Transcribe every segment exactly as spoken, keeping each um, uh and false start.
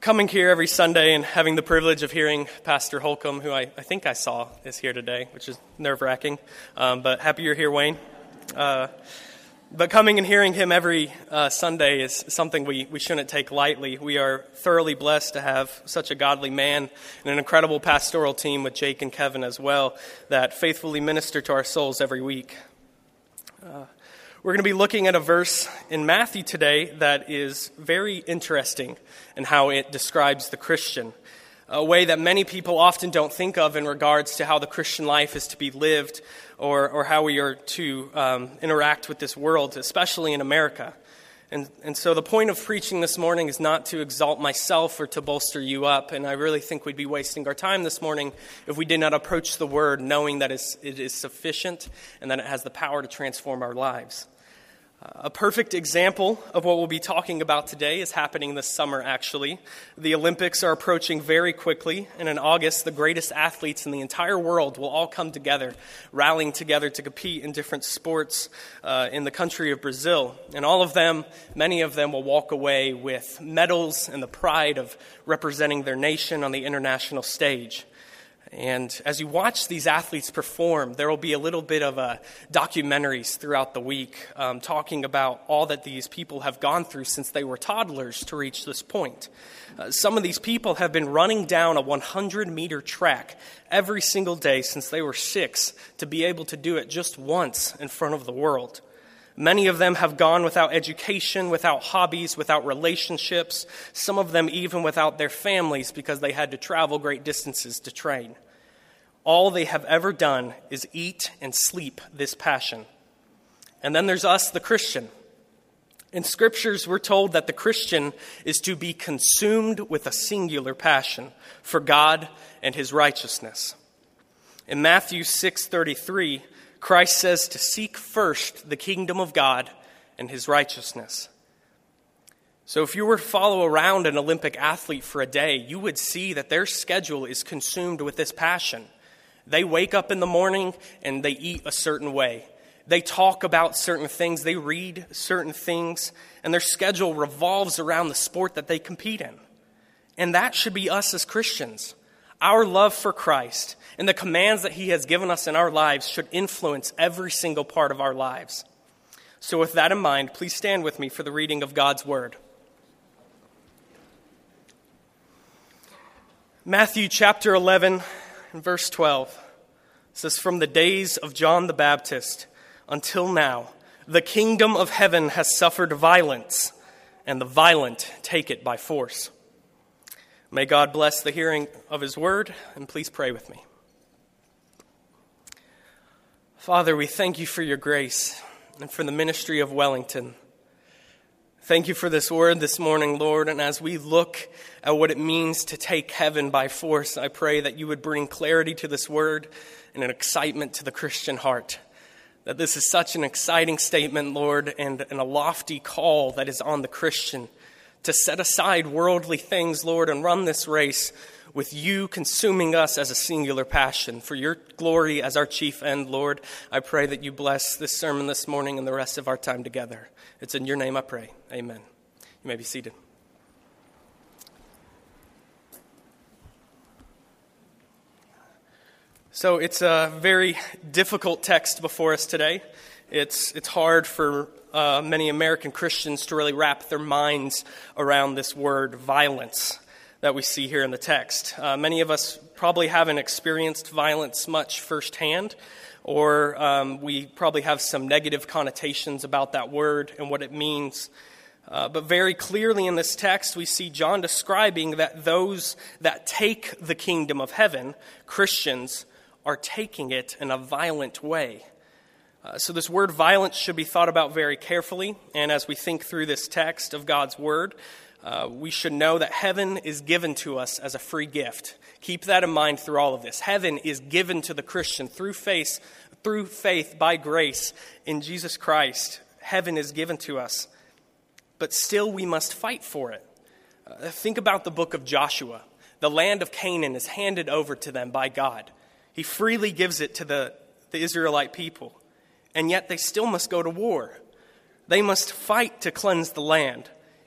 coming here every Sunday and having the privilege of hearing Pastor Holcomb, who I, I think I saw is here today, which is nerve-wracking, um, but happy you're here, Wayne. Uh, but coming and hearing him every uh, Sunday is something we, we shouldn't take lightly. We are thoroughly blessed to have such a godly man and an incredible pastoral team with Jake and Kevin as well that faithfully minister to our souls every week. Uh, We're going to be looking at a verse in Matthew today that is very interesting in how it describes the Christian, a way that many people often don't think of in regards to how the Christian life is to be lived or, or how we are to um, interact with this world, especially in America. And, and so the point of preaching this morning is not to exalt myself or to bolster you up, and I really think we'd be wasting our time this morning if we did not approach the Word knowing that it is sufficient and that it has the power to transform our lives. A perfect example of what we'll be talking about today is happening this summer, actually. The Olympics are approaching very quickly, and in August, the greatest athletes in the entire world will all come together, rallying together to compete in different sports uh, in the country of Brazil. And all of them, many of them will walk away with medals and the pride of representing their nation on the international stage. And as you watch these athletes perform, there will be a little bit of uh, documentaries throughout the week um, talking about all that these people have gone through since they were toddlers to reach this point. Uh, some of these people have been running down a one hundred meter track every single day since they were six to be able to do it just once in front of the world. Many of them have gone without education, without hobbies, without relationships, some of them even without their families because they had to travel great distances to train. All they have ever done is eat and sleep this passion. And then there's us, the Christian. In Scriptures, we're told that the Christian is to be consumed with a singular passion for God and His righteousness. In Matthew six thirty-three, Christ says to seek first the kingdom of God and His righteousness. So if you were to follow around an Olympic athlete for a day, you would see that their schedule is consumed with this passion. They wake up in the morning and they eat a certain way. They talk about certain things, they read certain things, and their schedule revolves around the sport that they compete in. And that should be us as Christians. Our love for Christ and the commands that He has given us in our lives should influence every single part of our lives. So with that in mind, please stand with me for the reading of God's Word. Matthew chapter eleven and verse twelve says, "From the days of John the Baptist until now, the kingdom of heaven has suffered violence, and the violent take it by force." May God bless the hearing of His word, and please pray with me. Father, we thank You for Your grace and for the ministry of Wellington. Thank You for this word this morning, Lord, and as we look at what it means to take heaven by force, I pray that You would bring clarity to this word and an excitement to the Christian heart. That this is such an exciting statement, Lord, and, and a lofty call that is on the Christian to set aside worldly things, Lord, and run this race with You consuming us as a singular passion. For Your glory as our chief end, Lord, I pray that You bless this sermon this morning and the rest of our time together. It's in Your name I pray. Amen. You may be seated. So it's a very difficult text before us today. It's it's hard for uh, many American Christians to really wrap their minds around this word violence that we see here in the text. Uh, many of us probably haven't experienced violence much firsthand, or um, we probably have some negative connotations about that word and what it means. Uh, but very clearly in this text, we see John describing that those that take the kingdom of heaven, Christians, are taking it in a violent way. Uh, so this word violence should be thought about very carefully. And as we think through this text of God's word, uh, we should know that heaven is given to us as a free gift. Keep that in mind through all of this. Heaven is given to the Christian through faith, through faith by grace in Jesus Christ. Heaven is given to us. But still we must fight for it. Uh, think about the book of Joshua. The land of Canaan is handed over to them by God. He freely gives it to the, the Israelite people. And yet they still must go to war. They must fight to cleanse the land.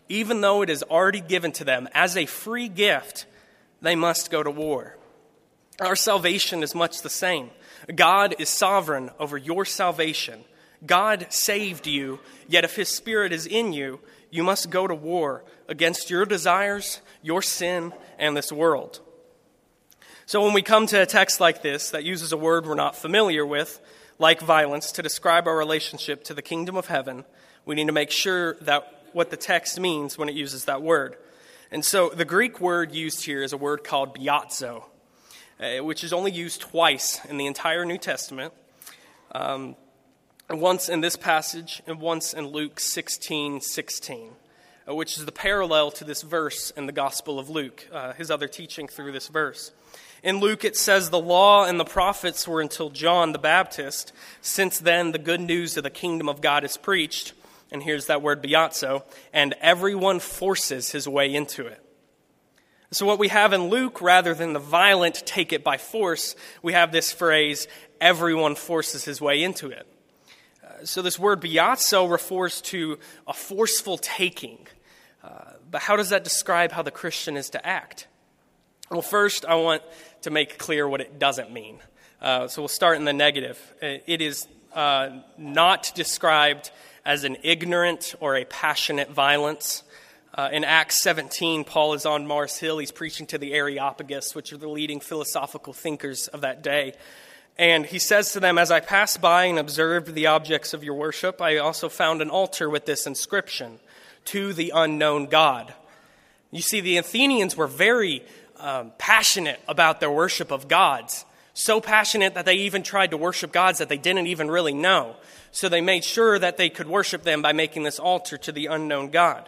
even though it is already given to them as a free gift, they must go to war. Our salvation is much the same. God is sovereign over your salvation. God saved you, yet if his Spirit is in you, you must go to war against your desires, your sin, and this world. So when we come to a text like this that uses a word we're not familiar with, like violence, to describe our relationship to the kingdom of heaven, we need to make sure that what the text means when it uses that word. And so the Greek word used here is a word called biazo, uh, which is only used twice in the entire New Testament. Um, once in this passage and once in Luke sixteen sixteen, uh, which is the parallel to this verse in the Gospel of Luke, uh, his other teaching through this verse. In Luke, it says, the law and the prophets were until John the Baptist. Since then, the good news of the kingdom of God is preached. And here's that word biazo. And everyone forces his way into it. So what we have in Luke, rather than the violent take it by force, we have this phrase, everyone forces his way into it. Uh, so this word biazo refers to a forceful taking. Uh, but how does that describe how the Christian is to act? Well, first, I want to make clear what it doesn't mean. Uh, so we'll start in the negative. It is uh, not described as an ignorant or a passionate violence. Uh, in Acts seventeen, Paul is on Mars Hill. He's preaching to the Areopagus, which are the leading philosophical thinkers of that day. And he says to them, as I passed by and observed the objects of your worship, I also found an altar with this inscription, to the unknown God. You see, the Athenians were very um, passionate about their worship of gods. So passionate that they even tried to worship gods that they didn't even really know. So they made sure that they could worship them by making this altar to the unknown God.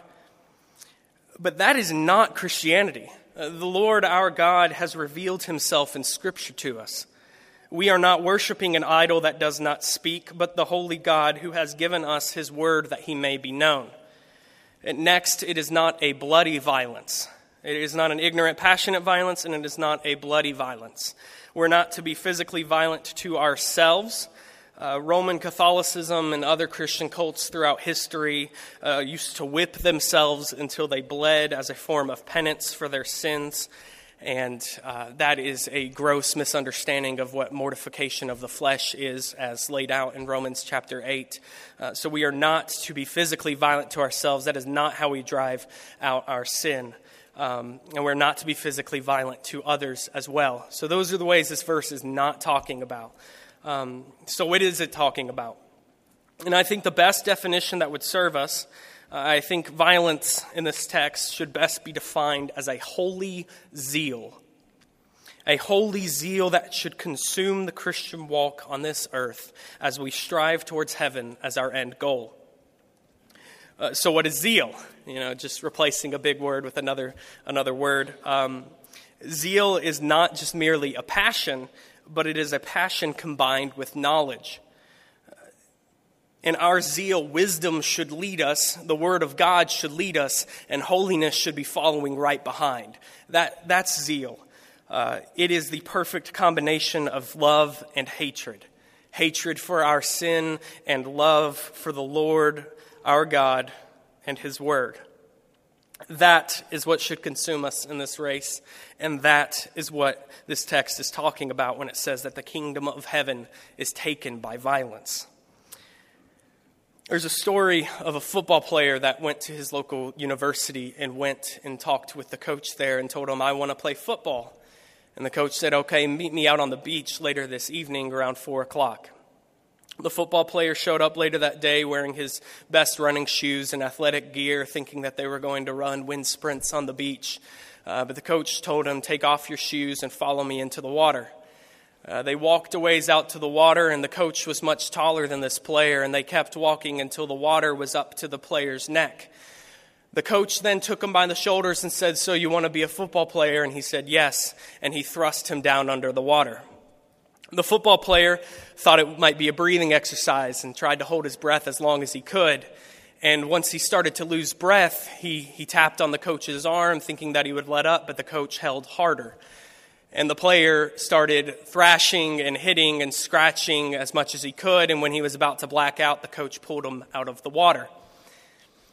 But that is not Christianity. Uh, the Lord our God has revealed himself in Scripture to us. We are not worshiping an idol that does not speak, but the holy God who has given us his word that he may be known. And next, it is not a bloody violence. It is not an ignorant, passionate violence, and it is not a bloody violence. We're not to be physically violent to ourselves. Uh, Roman Catholicism and other Christian cults throughout history uh, used to whip themselves until they bled as a form of penance for their sins. And uh, that is a gross misunderstanding of what mortification of the flesh is, as laid out in Romans chapter eight. Uh, so we are not to be physically violent to ourselves. That is not how we drive out our sin. Um, and we're not to be physically violent to others as well. So those are the ways this verse is not talking about. Um, so what is it talking about? And I think the best definition that would serve us, uh, I think violence in this text should best be defined as a holy zeal. A holy zeal that should consume the Christian walk on this earth as we strive towards heaven as our end goal. Uh, so what is zeal? You know, just replacing a big word with another another word. Um, zeal is not just merely a passion, but it is a passion combined with knowledge. In our zeal, wisdom should lead us, the word of God should lead us, and holiness should be following right behind. That that's zeal. Uh, it is the perfect combination of love and hatred. Hatred for our sin and love for the Lord, our God, and his word. That is what should consume us in this race, and that is what this text is talking about when it says that the kingdom of heaven is taken by violence. There's a story of a football player that went to his local university and went and talked with the coach there and told him, I want to play football. And the coach said, okay, meet me out on the beach later this evening around four o'clock. The football player showed up later that day wearing his best running shoes and athletic gear, thinking that they were going to run wind sprints on the beach. Uh, but the coach told him, take off your shoes and follow me into the water. Uh, they walked a ways out to the water, and the coach was much taller than this player, and they kept walking until the water was up to the player's neck. The coach then took him by the shoulders and said, so you want to be a football player? And he said, yes, and he thrust him down under the water. The football player thought it might be a breathing exercise and tried to hold his breath as long as he could. And once he started to lose breath, he, he tapped on the coach's arm, thinking that he would let up, but the coach held harder. And the player started thrashing and hitting and scratching as much as he could, and when he was about to black out, the coach pulled him out of the water.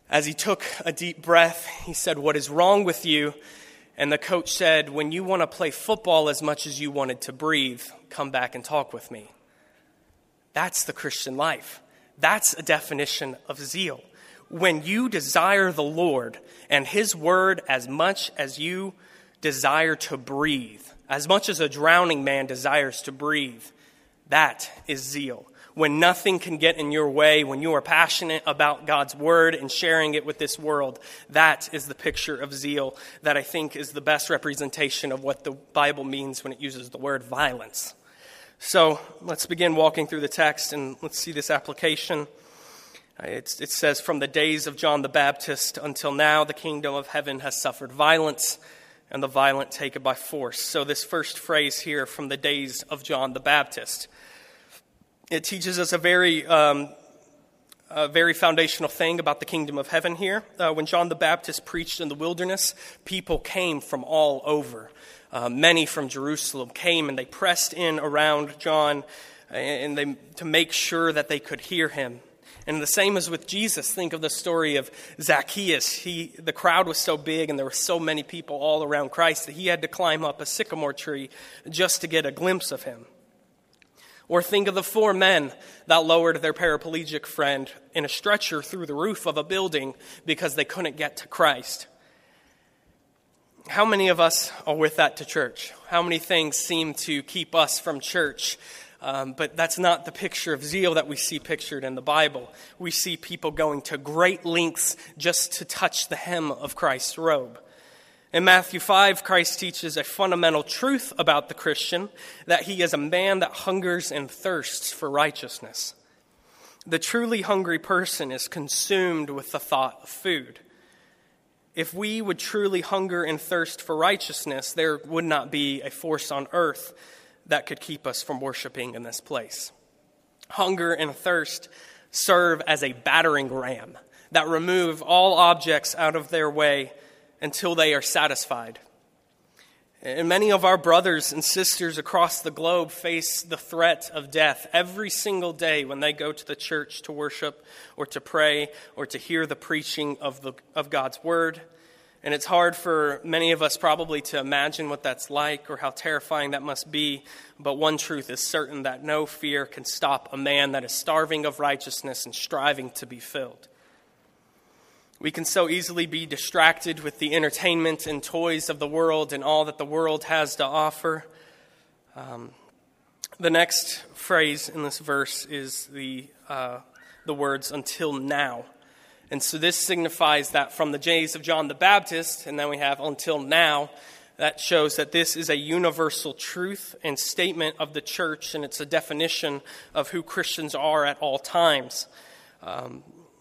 As he took a deep breath, he said, "What is wrong with you?" And the coach said, "When you want to play football as much as you wanted to breathe, come back and talk with me." That's the Christian life. That's a definition of zeal. When you desire the Lord and his word as much as you desire to breathe, as much as a drowning man desires to breathe, that is zeal. When nothing can get in your way, when you are passionate about God's word and sharing it with this world, that is the picture of zeal that I think is the best representation of what the Bible means when it uses the word violence. So let's begin walking through the text and let's see this application. It's, it says, "From the days of John the Baptist until now, the kingdom of heaven has suffered violence, and the violent take it by force." So this first phrase here, "from the days of John the Baptist," it teaches us a very, um, a very foundational thing about the kingdom of heaven here. Uh, when John the Baptist preached in the wilderness, people came from all over. Uh, many from Jerusalem came and they pressed in around John and they, to make sure that they could hear him. And the same as with Jesus. Think of the story of Zacchaeus. He, the crowd was so big and there were so many people all around Christ that he had to climb up a sycamore tree just to get a glimpse of him. Or think of the four men that lowered their paraplegic friend in a stretcher through the roof of a building because they couldn't get to Christ. How many of us are with that to church? How many things seem to keep us from church? Um, but that's not the picture of zeal that we see pictured in the Bible. We see people going to great lengths just to touch the hem of Christ's robe. In Matthew five, Christ teaches a fundamental truth about the Christian, that he is a man that hungers and thirsts for righteousness. The truly hungry person is consumed with the thought of food. If we would truly hunger and thirst for righteousness, there would not be a force on earth that could keep us from worshiping in this place. Hunger and thirst serve as a battering ram that remove all objects out of their way until they are satisfied. And many of our brothers and sisters across the globe face the threat of death every single day when they go to the church to worship or to pray or to hear the preaching of the of God's word. And it's hard for many of us probably to imagine what that's like or how terrifying that must be. But one truth is certain, that no fear can stop a man that is starving of righteousness and striving to be filled. We can so easily be distracted with the entertainment and toys of the world and all that the world has to offer. Um, the next phrase in this verse is the uh, the words "until now." And so this signifies that from the days of John the Baptist, and then we have "until now," that shows that this is a universal truth and statement of the church, and it's a definition of who Christians are at all times. Um,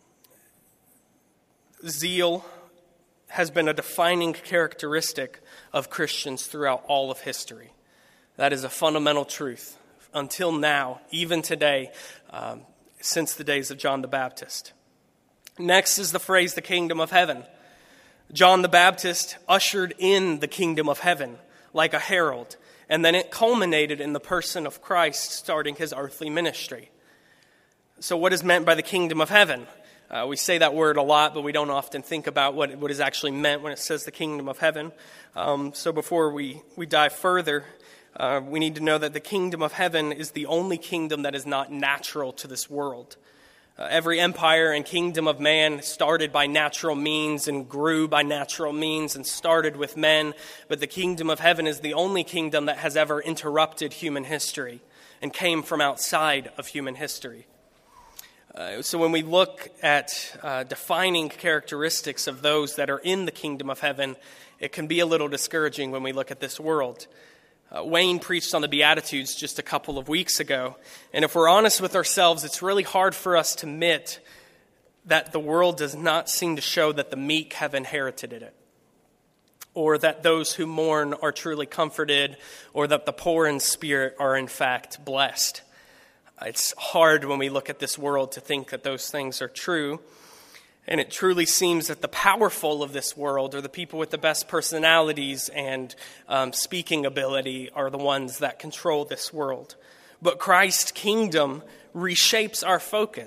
Zeal has been a defining characteristic of Christians throughout all of history. That is a fundamental truth until now, even today, um, since the days of John the Baptist. Next is the phrase, "the kingdom of heaven." John the Baptist ushered in the kingdom of heaven like a herald, and then it culminated in the person of Christ starting his earthly ministry. So what is meant by the kingdom of heaven? Uh, we say that word a lot, but we don't often think about what, what is actually meant when it says the kingdom of heaven. Um, so before we, we dive further, uh, we need to know that the kingdom of heaven is the only kingdom that is not natural to this world. Uh, every empire and kingdom of man started by natural means and grew by natural means and started with men. But the kingdom of heaven is the only kingdom that has ever interrupted human history and came from outside of human history. Uh, so when we look at uh, defining characteristics of those that are in the kingdom of heaven, it can be a little discouraging when we look at this world. Uh, Wayne preached on the Beatitudes just a couple of weeks ago. And if we're honest with ourselves, it's really hard for us to admit that the world does not seem to show that the meek have inherited it, or that those who mourn are truly comforted, or that the poor in spirit are in fact blessed. It's hard when we look at this world to think that those things are true. And it truly seems that the powerful of this world, or the people with the best personalities and um, speaking ability, are the ones that control this world. But Christ's kingdom reshapes our focus.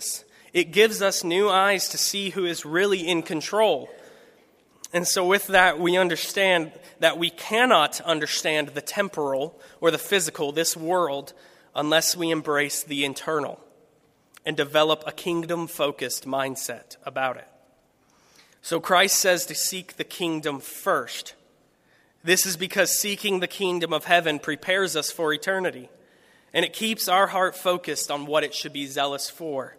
It gives us new eyes to see who is really in control. And so with that, we understand that we cannot understand the temporal or the physical, this world, unless we embrace the internal and develop a kingdom-focused mindset about it. So Christ says to seek the kingdom first. This is because seeking the kingdom of heaven prepares us for eternity, and it keeps our heart focused on what it should be zealous for.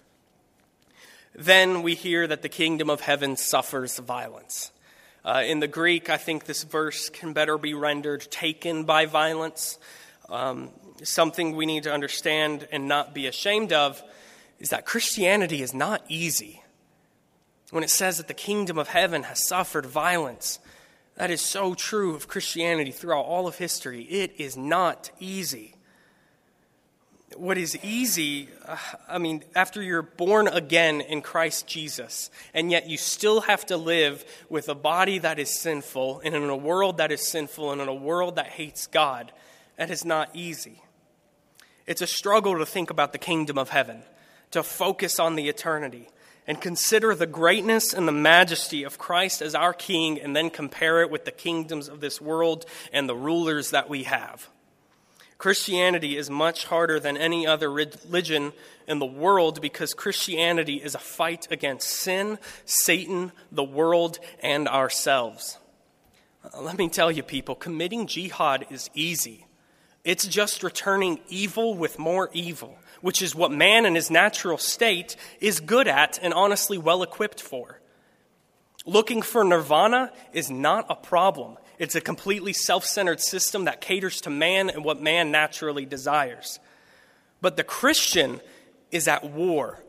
Then we hear that the kingdom of heaven suffers violence. Uh, in the Greek, I think this verse can better be rendered taken by violence. Um, something we need to understand and not be ashamed of is that Christianity is not easy. When it says that the kingdom of heaven has suffered violence, that is so true of Christianity throughout all of history. It is not easy. What is easy, uh, I mean, after you're born again in Christ Jesus, and yet you still have to live with a body that is sinful, and in a world that is sinful, and in a world that hates God, that is not easy. It's a struggle to think about the kingdom of heaven, to focus on the eternity, and consider the greatness and the majesty of Christ as our King, and then compare it with the kingdoms of this world and the rulers that we have. Christianity is much harder than any other religion in the world because Christianity is a fight against sin, Satan, the world, and ourselves. Let me tell you, people, committing jihad is easy. It's just returning evil with more evil, which is what man in his natural state is good at and honestly well equipped for. Looking for nirvana is not a problem. It's a completely self-centered system that caters to man and what man naturally desires. But the Christian is at war.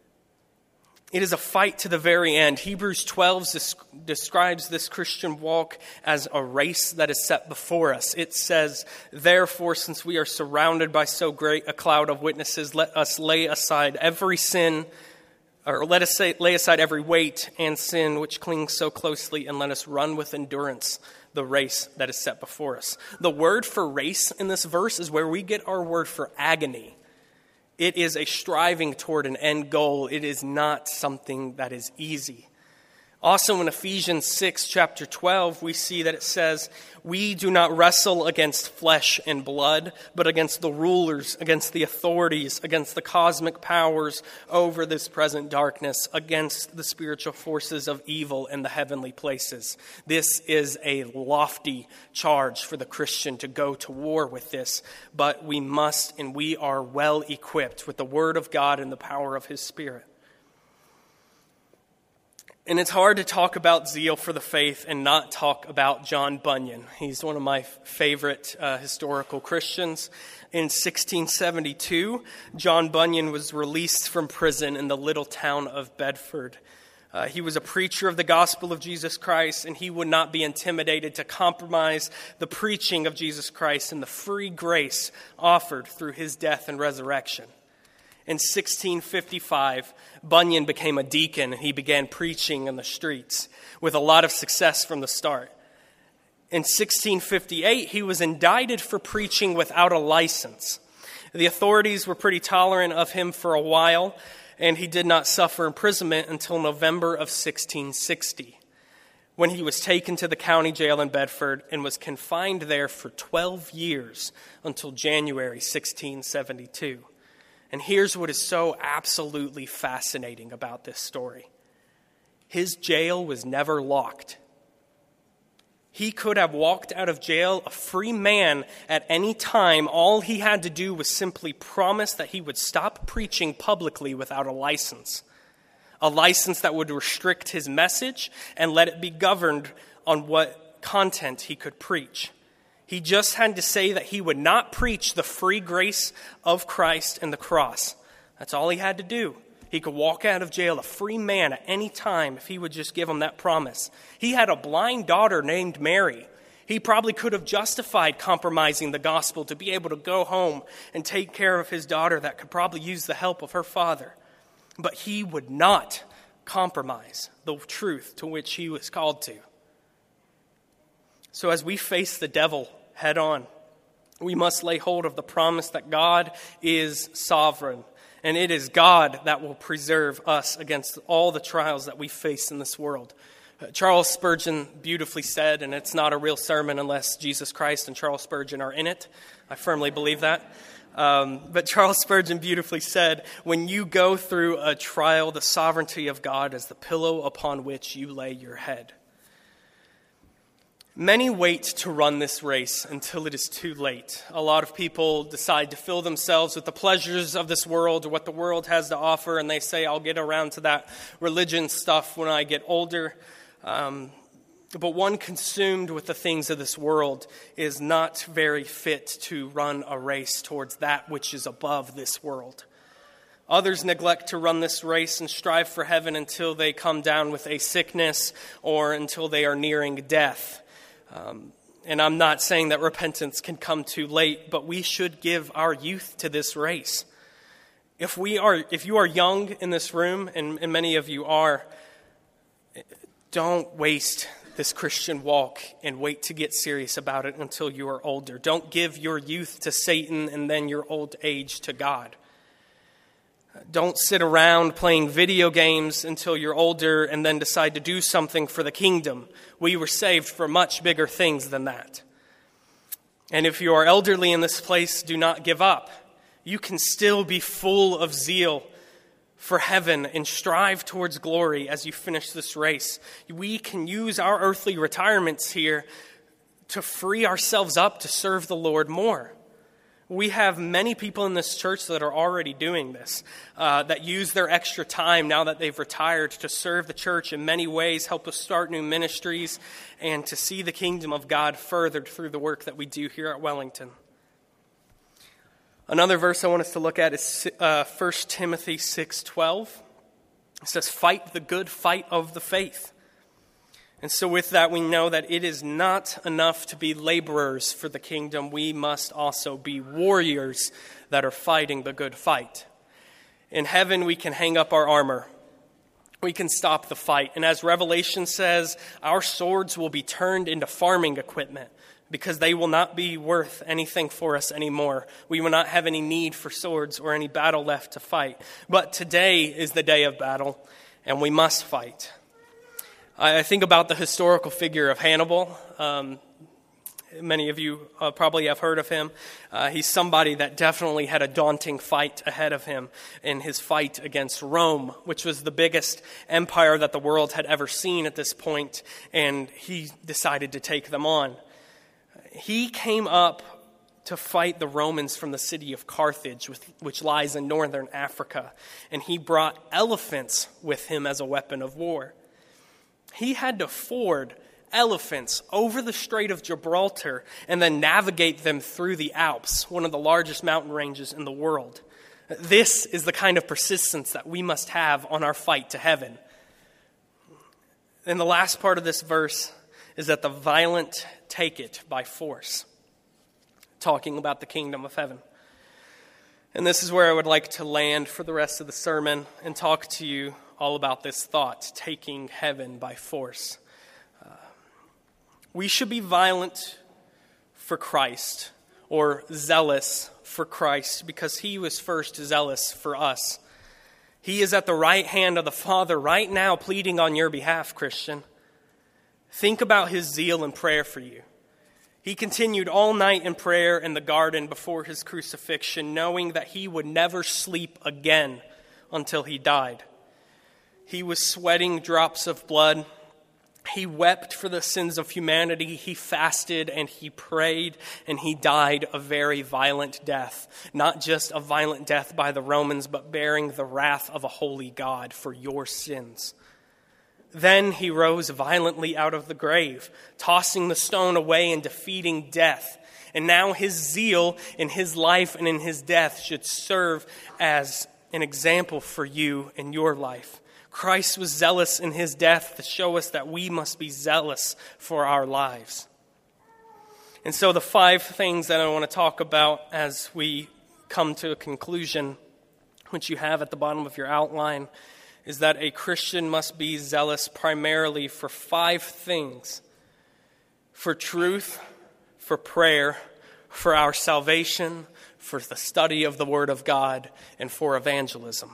It is a fight to the very end. Hebrews twelve describes this Christian walk as a race that is set before us. It says, "Therefore, since we are surrounded by so great a cloud of witnesses, let us lay aside every sin, or let us say, lay aside every weight and sin which clings so closely, and let us run with endurance the race that is set before us." The word for race in this verse is where we get our word for agony. It is a striving toward an end goal. It is not something that is easy. Also in Ephesians six, chapter twelve, we see that it says, "We do not wrestle against flesh and blood, but against the rulers, against the authorities, against the cosmic powers over this present darkness, against the spiritual forces of evil in the heavenly places." This is a lofty charge for the Christian to go to war with this, but we must and we are well equipped with the Word of God and the power of His Spirit. And it's hard to talk about zeal for the faith and not talk about John Bunyan. He's one of my favorite uh, historical Christians. In sixteen seventy-two, John Bunyan was released from prison in the little town of Bedford. Uh, he was a preacher of the gospel of Jesus Christ, and he would not be intimidated to compromise the preaching of Jesus Christ and the free grace offered through his death and resurrection. In sixteen fifty-five, Bunyan became a deacon and he began preaching in the streets with a lot of success from the start. In sixteen fifty-eight, he was indicted for preaching without a license. The authorities were pretty tolerant of him for a while, and he did not suffer imprisonment until November of sixteen sixty, when he was taken to the county jail in Bedford and was confined there for twelve years until January sixteen seventy-two. And here's what is so absolutely fascinating about this story. His jail was never locked. He could have walked out of jail a free man at any time. All he had to do was simply promise that he would stop preaching publicly without a license. A license that would restrict his message and let it be governed on what content he could preach. He just had to say that he would not preach the free grace of Christ and the cross. That's all he had to do. He could walk out of jail a free man at any time if he would just give him that promise. He had a blind daughter named Mary. He probably could have justified compromising the gospel to be able to go home and take care of his daughter that could probably use the help of her father. But he would not compromise the truth to which he was called to. So as we face the devil head on, we must lay hold of the promise that God is sovereign And it is God that will preserve us against all the trials that we face in this world. Uh, Charles Spurgeon beautifully said, and it's not a real sermon unless Jesus Christ and Charles Spurgeon are in it. I firmly believe that. Um, but Charles Spurgeon beautifully said, when you go through a trial, the sovereignty of God is the pillow upon which you lay your head. Many wait to run this race until it is too late. A lot of people decide to fill themselves with the pleasures of this world or what the world has to offer, and they say, I'll get around to that religion stuff when I get older. Um, but one consumed with the things of this world is not very fit to run a race towards that which is above this world. Others neglect to run this race and strive for heaven until they come down with a sickness or until they are nearing death. Um, and I'm not saying that repentance can come too late, but we should give our youth to this race. If we are, if you are young in this room, and, and many of you are, don't waste this Christian walk and wait to get serious about it until you are older. Don't give your youth to Satan and then your old age to God. Don't sit around playing video games until you're older and then decide to do something for the kingdom. We were saved for much bigger things than that. And if you are elderly in this place, do not give up. You can still be full of zeal for heaven and strive towards glory as you finish this race. We can use our earthly retirements here to free ourselves up to serve the Lord more. We have many people in this church that are already doing this, uh, that use their extra time now that they've retired to serve the church in many ways, help us start new ministries, and to see the kingdom of God furthered through the work that we do here at Wellington. Another verse I want us to look at is uh, First Timothy six twelve. It says, fight the good fight of the faith. And so with that, we know that it is not enough to be laborers for the kingdom. We must also be warriors that are fighting the good fight. In heaven, we can hang up our armor. We can stop the fight. And as Revelation says, our swords will be turned into farming equipment because they will not be worth anything for us anymore. We will not have any need for swords or any battle left to fight. But today is the day of battle, and we must fight. I think about the historical figure of Hannibal. Um, many of you uh, probably have heard of him. Uh, he's somebody that definitely had a daunting fight ahead of him in his fight against Rome, which was the biggest empire that the world had ever seen at this point, and he decided to take them on. He came up to fight the Romans from the city of Carthage, which lies in northern Africa, and he brought elephants with him as a weapon of war. He had to ford elephants over the Strait of Gibraltar and then navigate them through the Alps, one of the largest mountain ranges in the world. This is the kind of persistence that we must have on our fight to heaven. And the last part of this verse is that the violent take it by force, talking about the kingdom of heaven. And this is where I would like to land for the rest of the sermon and talk to you all about this thought, taking heaven by force. Uh, we should be violent for Christ, or zealous for Christ, because he was first zealous for us. He is at the right hand of the Father right now, pleading on your behalf, Christian. Think about his zeal and prayer for you. He continued all night in prayer in the garden before his crucifixion, knowing that he would never sleep again until he died. He was sweating drops of blood. He wept for the sins of humanity. He fasted and he prayed, and he died a very violent death. Not just a violent death by the Romans, but bearing the wrath of a holy God for your sins. Then he rose violently out of the grave, tossing the stone away and defeating death. And now his zeal in his life and in his death should serve as an example for you in your life. Christ was zealous in his death to show us that we must be zealous for our lives. And so the five things that I want to talk about as we come to a conclusion, which you have at the bottom of your outline, is that a Christian must be zealous primarily for five things: for truth, for prayer, for our salvation, for the study of the Word of God, and for evangelism.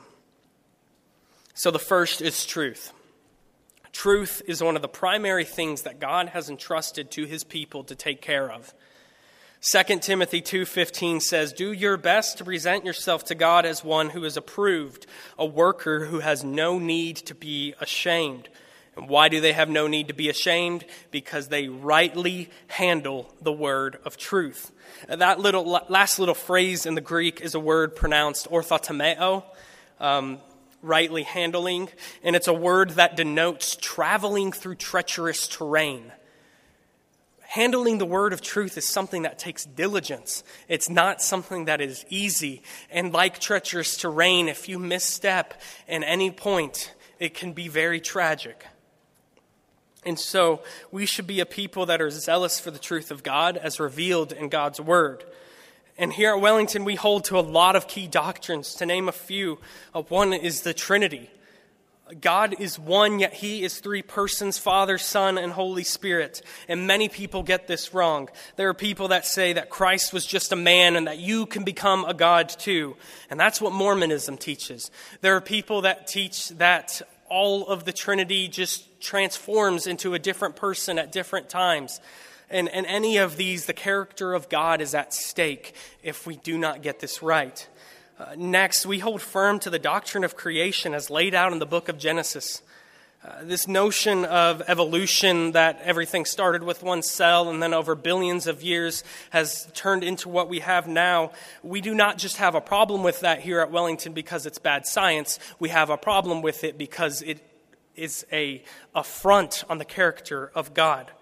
So the first is truth. Truth is one of the primary things that God has entrusted to his people to take care of. Second Timothy two fifteen says, "Do your best to present yourself to God as one who is approved, a worker who has no need to be ashamed." And why do they have no need to be ashamed? Because they rightly handle the word of truth. That little last little phrase in the Greek is a word pronounced orthotomeo, um, rightly handling, and it's a word that denotes traveling through treacherous terrain. Handling the word of truth is something that takes diligence. It's not something that is easy. And like treacherous terrain, if you misstep at any point, it can be very tragic. And so we should be a people that are zealous for the truth of God as revealed in God's word. And here at Wellington, we hold to a lot of key doctrines. To name a few, uh, one is the Trinity. God is one, yet he is three persons, Father, Son, and Holy Spirit. And many people get this wrong. There are people that say that Christ was just a man and that you can become a God too. And that's what Mormonism teaches. There are people that teach that all of the Trinity just transforms into a different person at different times. And in any of these, the character of God is at stake if we do not get this right. Uh, next, we hold firm to the doctrine of creation as laid out in the book of Genesis. Uh, this notion of evolution, that everything started with one cell and then over billions of years has turned into what we have now. We do not just have a problem with that here at Wellington because it's bad science. We have a problem with it because it is a affront on the character of God.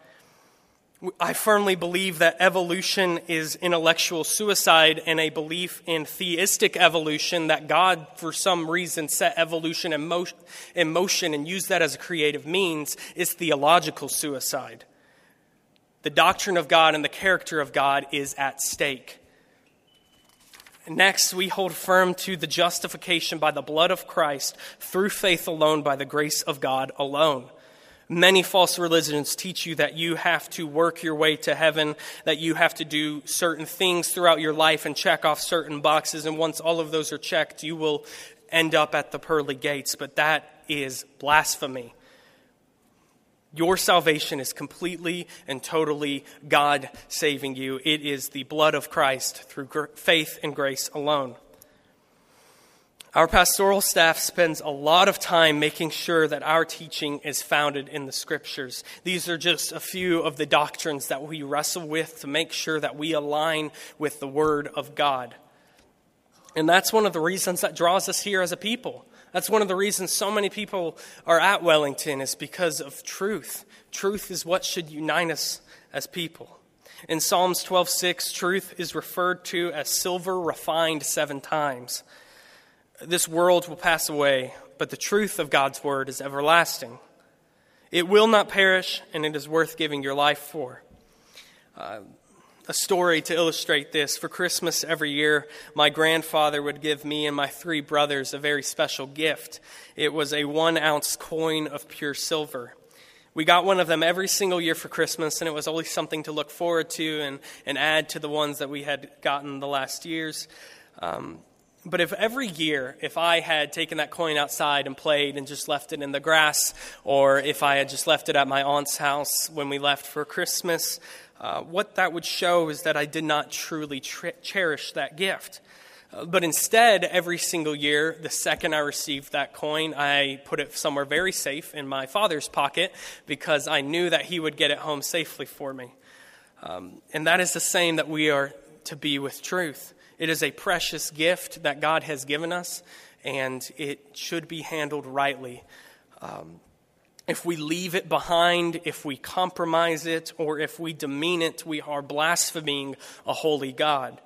I firmly believe that evolution is intellectual suicide, and a belief in theistic evolution, that God, for some reason, set evolution in motion, in motion and used that as a creative means, is theological suicide. The doctrine of God and the character of God is at stake. Next, we hold firm to the justification by the blood of Christ through faith alone, by the grace of God alone. Many false religions teach you that you have to work your way to heaven, that you have to do certain things throughout your life and check off certain boxes, and once all of those are checked, you will end up at the pearly gates. But that is blasphemy. Your salvation is completely and totally God saving you. It is the blood of Christ through faith and grace alone. Our pastoral staff spends a lot of time making sure that our teaching is founded in the Scriptures. These are just a few of the doctrines that we wrestle with to make sure that we align with the Word of God. And that's one of the reasons that draws us here as a people. That's one of the reasons so many people are at Wellington, is because of truth. Truth is what should unite us as people. In Psalms twelve six, truth is referred to as silver refined seven times. This world will pass away, but the truth of God's word is everlasting. It will not perish, and it is worth giving your life for. Uh, a story to illustrate this. For Christmas every year, my grandfather would give me and my three brothers a very special gift. It was a one-ounce coin of pure silver. We got one of them every single year for Christmas, and it was always something to look forward to and, and add to the ones that we had gotten the last years. Um, But if every year, if I had taken that coin outside and played and just left it in the grass, or if I had just left it at my aunt's house when we left for Christmas, uh, what that would show is that I did not truly tr- cherish that gift. Uh, but instead, every single year, the second I received that coin, I put it somewhere very safe in my father's pocket because I knew that he would get it home safely for me. Um, and that is the same that we are to be with truth. It is a precious gift that God has given us, and it should be handled rightly. Um, if we leave it behind, if we compromise it, or if we demean it, we are blaspheming a holy God.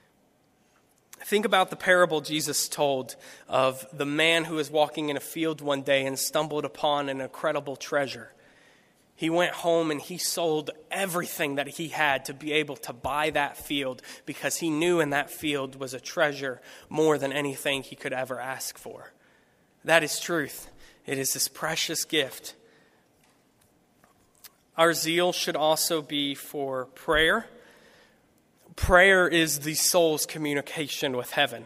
Think about the parable Jesus told of the man who was walking in a field one day and stumbled upon an incredible treasure. He went home and he sold everything that he had to be able to buy that field because he knew in that field was a treasure more than anything he could ever ask for. That is truth. It is this precious gift. Our zeal should also be for prayer. Prayer is the soul's communication with heaven.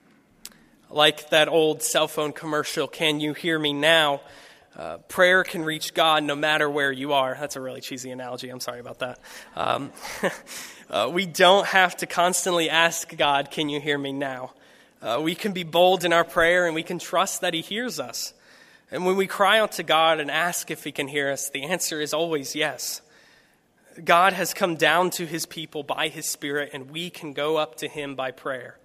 Like that old cell phone commercial, "Can you hear me now?" Uh, prayer can reach God no matter where you are. That's a really cheesy analogy. I'm sorry about that. Um, uh, we don't have to constantly ask God, "Can you hear me now?" Uh, we can be bold in our prayer, and we can trust that he hears us. And when we cry out to God and ask if he can hear us, the answer is always yes. God has come down to his people by his Spirit, and we can go up to him by prayer.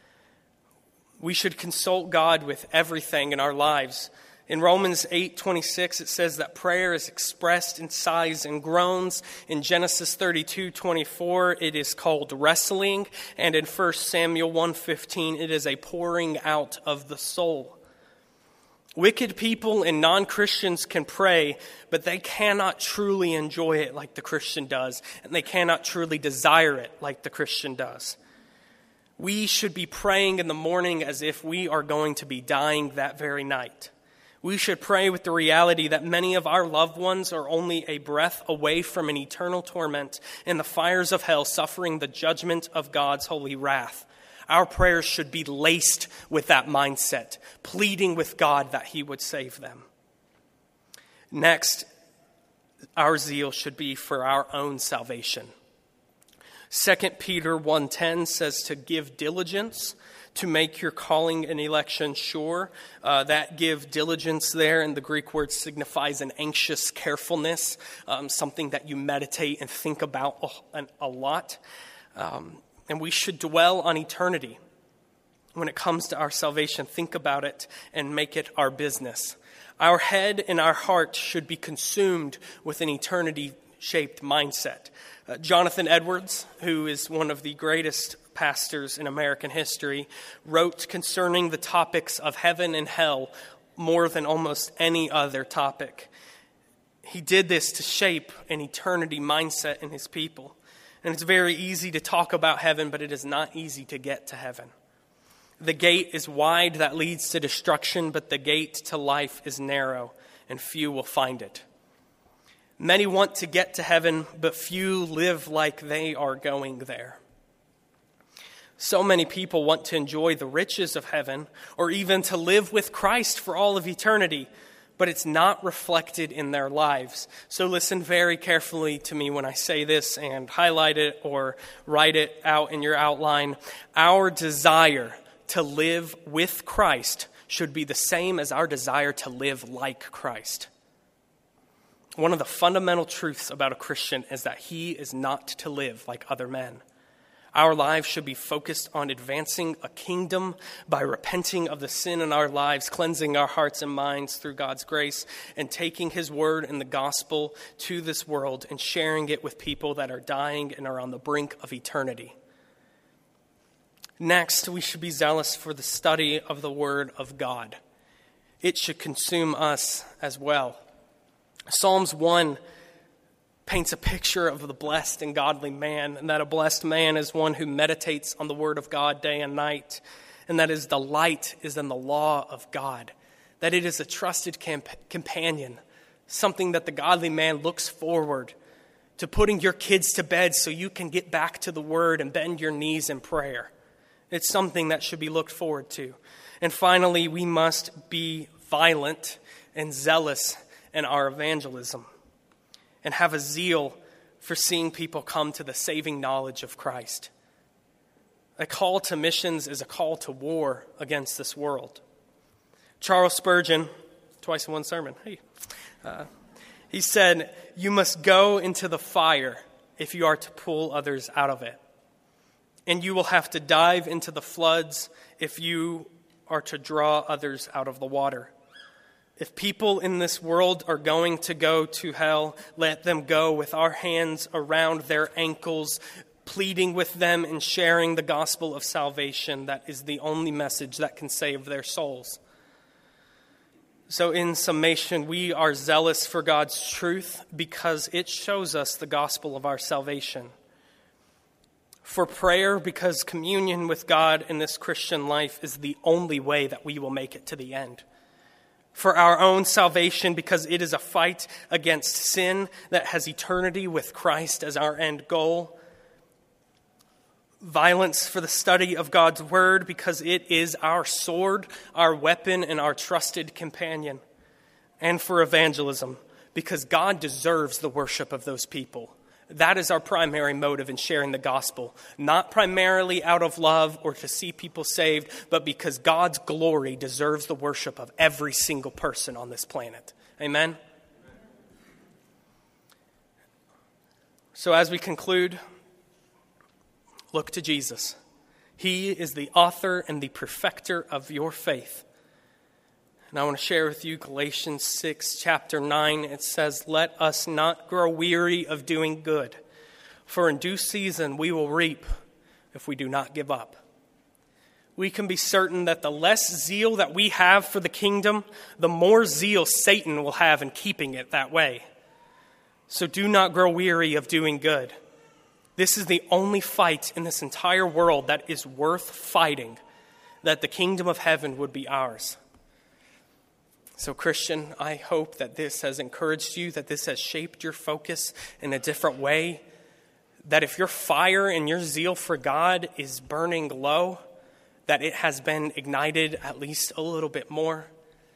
We should consult God with everything in our lives. In Romans eight twenty-six, it says that prayer is expressed in sighs and groans. In Genesis thirty-two twenty-four, it is called wrestling. And in First Samuel one fifteen, it is a pouring out of the soul. Wicked people and non-Christians can pray, but they cannot truly enjoy it like the Christian does, and they cannot truly desire it like the Christian does. We should be praying in the morning as if we are going to be dying that very night. We should pray with the reality that many of our loved ones are only a breath away from an eternal torment in the fires of hell, suffering the judgment of God's holy wrath. Our prayers should be laced with that mindset, pleading with God that he would save them. Next, our zeal should be for our own salvation. Second Peter one ten says to give diligence to make your calling and election sure. Uh, that give diligence there in the Greek word signifies an anxious carefulness, um, something that you meditate and think about a, a lot. Um, and we should dwell on eternity. When it comes to our salvation, think about it and make it our business. Our head and our heart should be consumed with an eternity-shaped mindset. Uh, Jonathan Edwards, who is one of the greatest pastors in American history, wrote concerning the topics of heaven and hell more than almost any other topic. He did this to shape an eternity mindset in his people. And it's very easy to talk about heaven, but it is not easy to get to heaven. The gate is wide that leads to destruction, but the gate to life is narrow, and few will find it. Many want to get to heaven, but few live like they are going there. So many people want to enjoy the riches of heaven, or even to live with Christ for all of eternity, but it's not reflected in their lives. So listen very carefully to me when I say this, and highlight it or write it out in your outline. Our desire to live with Christ should be the same as our desire to live like Christ. One of the fundamental truths about a Christian is that he is not to live like other men. Our lives should be focused on advancing a kingdom by repenting of the sin in our lives, cleansing our hearts and minds through God's grace, and taking his word and the gospel to this world and sharing it with people that are dying and are on the brink of eternity. Next, we should be zealous for the study of the word of God. It should consume us as well. Psalms one paints a picture of the blessed and godly man, and that a blessed man is one who meditates on the word of God day and night, and that his delight is in the law of God, that it is a trusted camp- companion, something that the godly man looks forward to putting your kids to bed so you can get back to the word and bend your knees in prayer. It's something that should be looked forward to. And finally, we must be violent and zealous in our evangelism, and have a zeal for seeing people come to the saving knowledge of Christ. A call to missions is a call to war against this world. Charles Spurgeon, twice in one sermon, hey, uh, he said, "You must go into the fire if you are to pull others out of it. And you will have to dive into the floods if you are to draw others out of the water. If people in this world are going to go to hell, let them go with our hands around their ankles, pleading with them and sharing the gospel of salvation. That is the only message that can save their souls." So in summation, we are zealous for God's truth because it shows us the gospel of our salvation. For prayer, because communion with God in this Christian life is the only way that we will make it to the end. For our own salvation, because it is a fight against sin that has eternity with Christ as our end goal. violence for the study of God's word, because it is our sword, our weapon, and our trusted companion. And for evangelism, because God deserves the worship of those people. That is our primary motive in sharing the gospel. Not primarily out of love or to see people saved, but because God's glory deserves the worship of every single person on this planet. Amen? So as we conclude, look to Jesus. He is the author and the perfecter of your faith. And I want to share with you Galatians six, chapter nine. It says, "Let us not grow weary of doing good, for in due season we will reap if we do not give up." We can be certain that the less zeal that we have for the kingdom, the more zeal Satan will have in keeping it that way. So do not grow weary of doing good. This is the only fight in this entire world that is worth fighting, that the kingdom of heaven would be ours. So, Christian, I hope that this has encouraged you, that this has shaped your focus in a different way, that if your fire and your zeal for God is burning low, that it has been ignited at least a little bit more.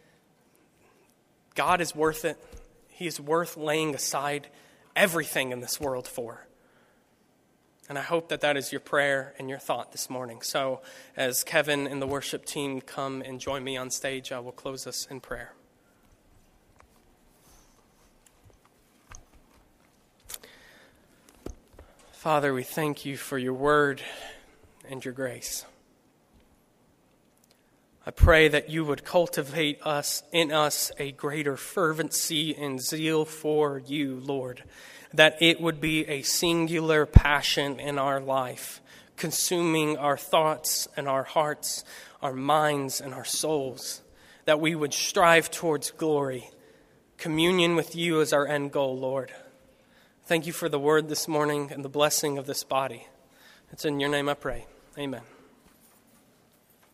God is worth it. He is worth laying aside everything in this world for. And I hope that that is your prayer and your thought this morning. So as Kevin and the worship team come and join me on stage, I will close us in prayer. Father, we thank you for your word and your grace. I pray that you would cultivate us in us a greater fervency and zeal for you, Lord, that it would be a singular passion in our life, consuming our thoughts and our hearts, our minds and our souls, that we would strive towards glory, communion with you as our end goal, Lord. Thank you for the word this morning and the blessing of this body. It's in your name I pray. Amen.